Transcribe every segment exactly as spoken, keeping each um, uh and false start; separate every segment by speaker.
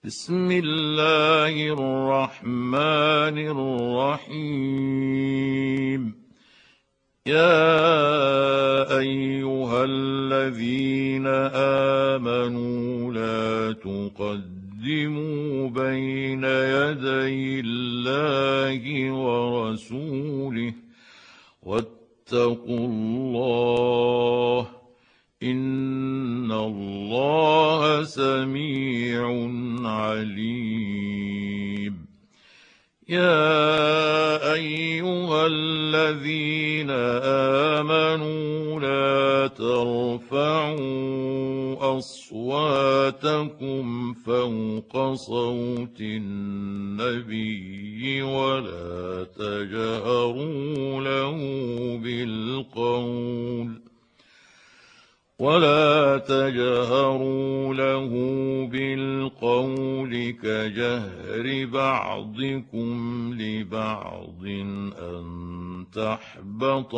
Speaker 1: بسم الله الرحمن الرحيم. يا أيها الذين آمنوا لا تقدموا بين يدي الله ورسوله واتقوا الله إن الله سميع عليم. يا أيها الذين آمنوا لا ترفعوا أصواتكم فوق صوت النبي ولا تجهروا له بالقول ولا تجهروا له بالقول كجهر بعضكم لبعض أن تحبط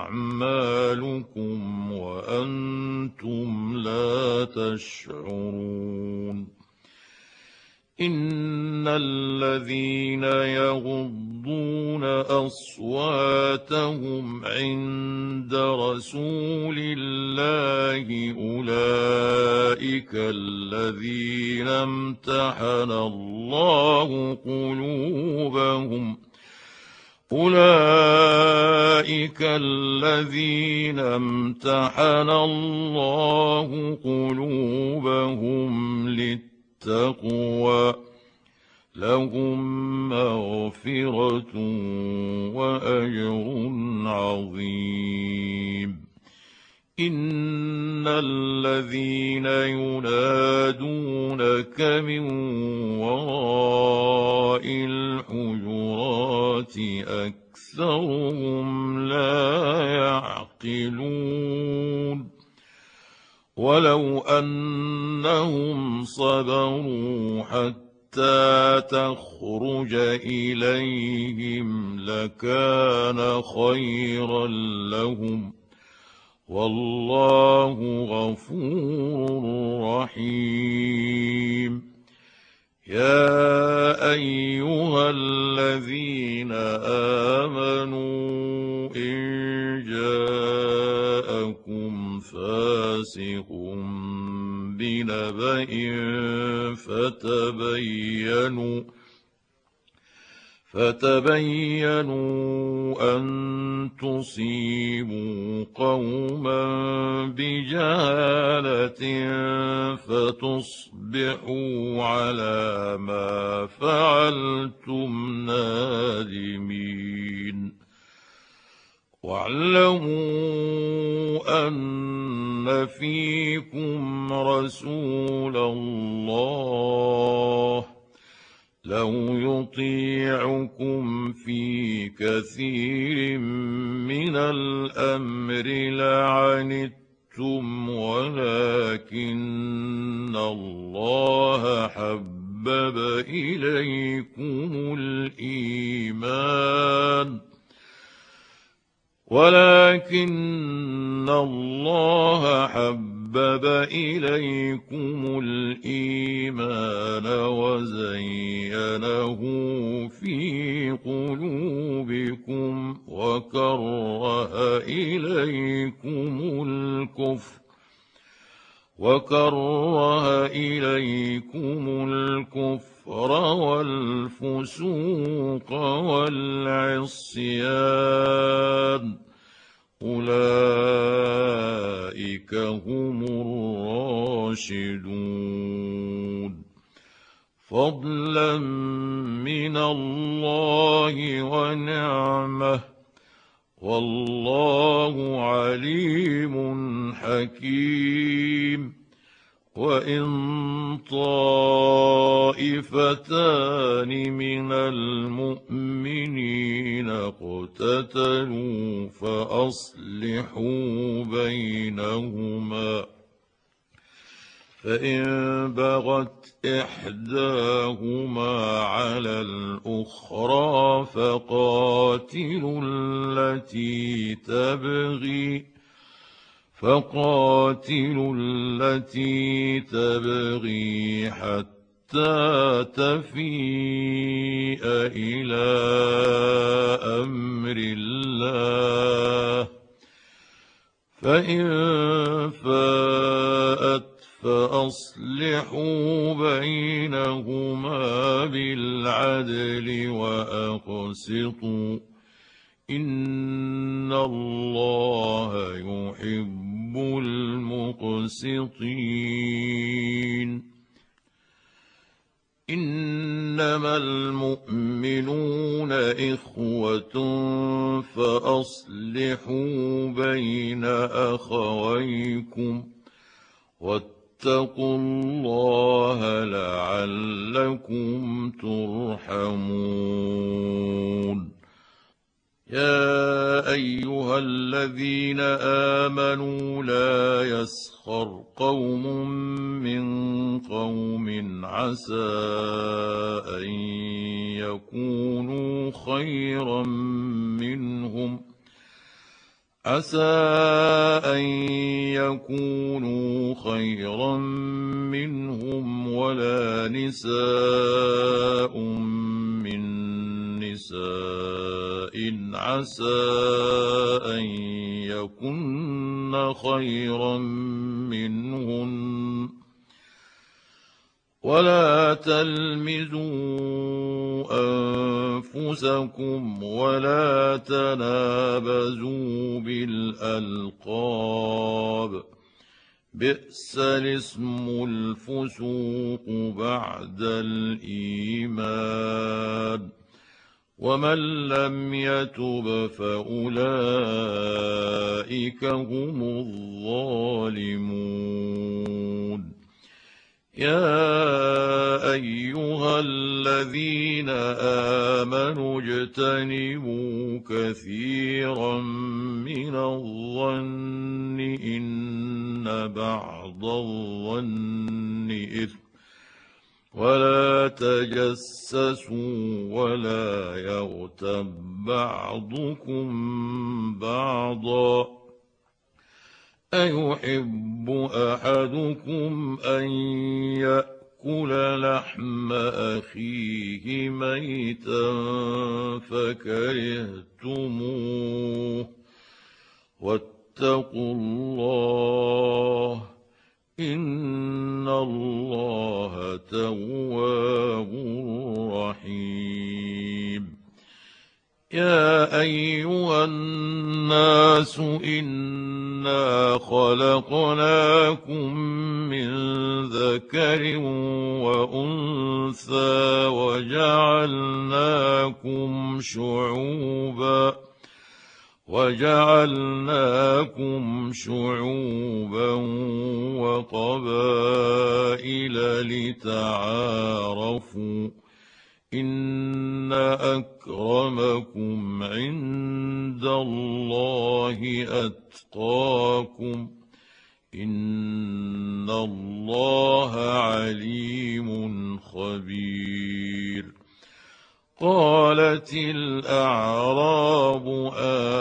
Speaker 1: أعمالكم وأنتم لا تشعرون. إن الذين يغضون أصواتهم عند رسول الله أولئك الذين امتحن الله قلوبهم أولئك الذين امتحن الله قلوبهم للتقوى التقوى لهم مغفرة وأجر عظيم. إن الذين ينادونك من وراء الحجرات أكثرهم لا يعقلون. ولو أنهم صبروا حتى تخرج إليهم لكان خيرا لهم والله غفور رحيم. يا أيها الذين آمنوا إن جاءكم فاسق بنبأ فتبينوا فتبينوا أن تصيبوا قوما بجهالة فتصبحوا على ما فعلتم نادمين. واعلموا أن فيكم رسول الله لو يطيعكم في كثير من الأمر لعنتم ولكن الله حبب إليكم الإيمان ولكن الله حبب إليكم الإيمان وزينه في قلوبكم وكره إليكم الكفر وكره إليكم الكفر والفسوق والعصيان أولئك هم الراشدون فضلا من الله ونعمه والله عليم حكيم. وإن طائفتان من المؤمنين اقتتلوا فأصلحوا بينهما فإن بغت إحداهما على الأخرى فقاتلوا التي تبغي فقاتلوا التي تبغي حتى حتى تفيء إلى أمر الله، فإن فاءت فأصلحوا بينهما بالعدل وأقسطوا، إن الله يحب المقسطين. إنما المؤمنون إخوة فأصلحوا بين أخويكم واتقوا الله لعلكم ترحمون. يا أيها الذين آمنوا لا يسخر قوم من قوم عسى أن يكونوا خيرا منهم عسى أن يكونوا خيرا منهم ولا نساء من نساء عسى أن يكن خيرا منهن، ولا تلمزوا أنفسكم ولا تنابزوا بالألقاب، بئس الاسم الفسوق بعد الإيمان، ومن لم يتب فأولئك هم الظالمون. يا أيها الذين آمنوا اجتنبوا كثيرا من الظن إن بعض الظن إثم، ولا تجسسوا ولا يغتب بعضكم بعضا، أيحب أحدكم أن يأكل لحم أخيه ميتا فكرهتموه، واتقوا الله إن الله تواب رحيم. يا أيها الناس إنا خلقناكم من ذكر وأنثى وجعلناكم شعوبا وجعلناكم شعوبا وقبائل لتعارفوا، إن أكرمكم عند الله أتقاكم، إن الله عليم خبير. قالت الأعراب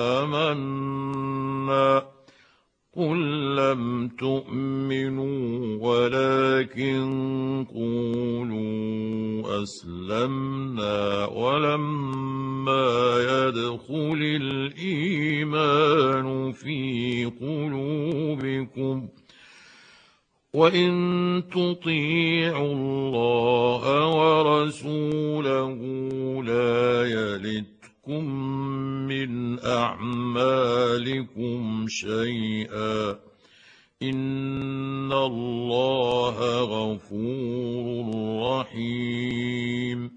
Speaker 1: آمنا، قل لم تؤمنوا ولكن قولوا أسلمنا ولما يدخل الإيمان في قلوبكم، وإن تطيعوا الله ورسوله لا يلتكم من أعمالكم شيئا، إن الله غفور رحيم.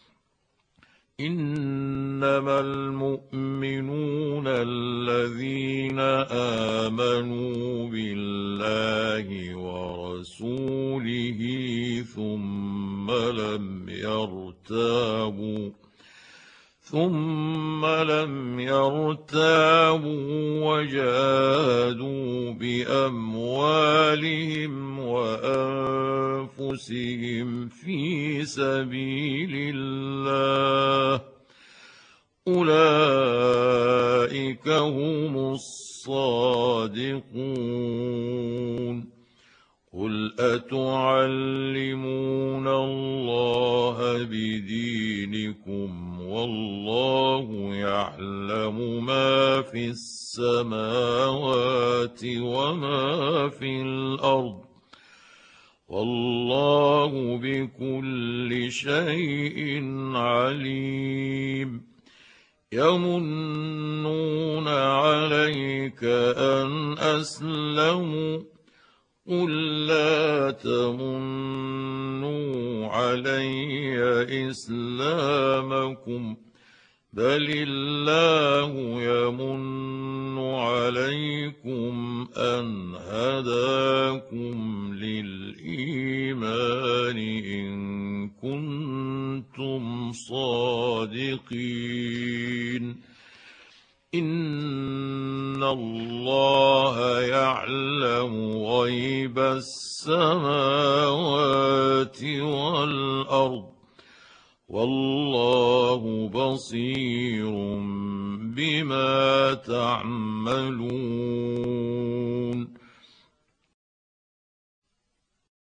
Speaker 1: إنما المؤمنون الذين آمنوا بالله ورسوله ثم لم يرتابوا ثم لم يرتابوا وجاهدوا بأموالهم وأنفسهم في سبيل الله، أولئك هم الصادقون. قل أتعلمون الله يعلم ما في السماوات وما في الأرض والله بكل شيء عليم يمنون عليك أن أسلموا قل لا تمنوا علي إسلامكم بل الله يمن عليكم أن هداكم للإيمان إن كنتم صادقين إن الله يعلم غيب السماوات والأرض والله بصير بما تعملون